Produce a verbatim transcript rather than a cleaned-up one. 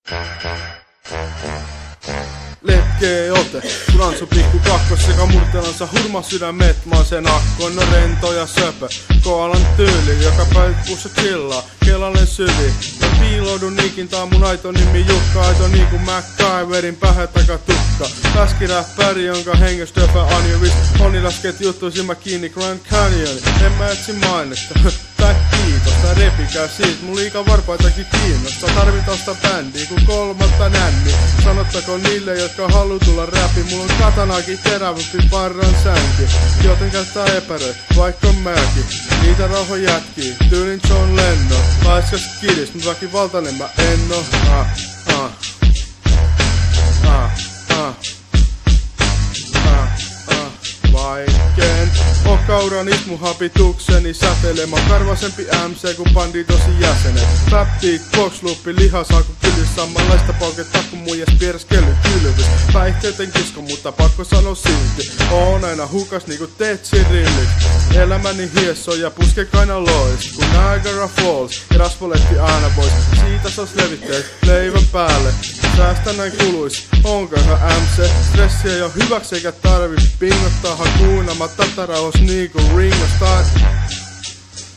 Letkee ote, kun Ansu pikku kakkos sekä murtelansa hurma sydämet. Mä oon sen akkon, no rento ja söpö. Koalan tyyli, joka päivä pussa chillaa, kelalen syvi. Mä piiloudun niikin, tää on mun aito nimi Jukka. Aito niinku MacGyverin pähä takatukka. Läskiräppäri, jonka hengestä töpä anjovis. Onni lasket juttuisin mä kiinni Grand Canyon. En mä etsi mainetta, tää kiitos, tää repikää siitä. Mun liikaa varpaitakin kiinnostaa. Tarvin tosta bändiä kun kolmatta nänni. Sanottako niille, jotka haluu tulla räpi. Mulla on katanaakin terävämpi parran sänki. Joten käyttää epäröi, vaikka mäkin. Niitä rauhan jätkii, tyylin John Lennon. Laiskas kidis, mut väkivaltainen mä en oo. Ah, ah. Ah, ah. Ah, ah. Vaikeen oo kauran ismu hapitukseni säteilemä. Karvasempi M C kun banditosi jäsenet. Rap beat, boxloopi, lihasaaku kylis. Samanlaista polketta kun muijas pierskely kylvys. Päihteeten kisko, mutta pakko sano silti. Oon aina hukas niinku Tetsi-rillit. Elämäni hieso ja puske kaina lois. Kun Niagara Falls ja raspoletti aina pois. Siitä sos levitteet leivän päälle. Säästä näin kuluis, onko ihan M C? Stressi ei oo hyväks eikä tarvi pingottaa hakuuna. Mä tatarauhos niinku Ringo Starr.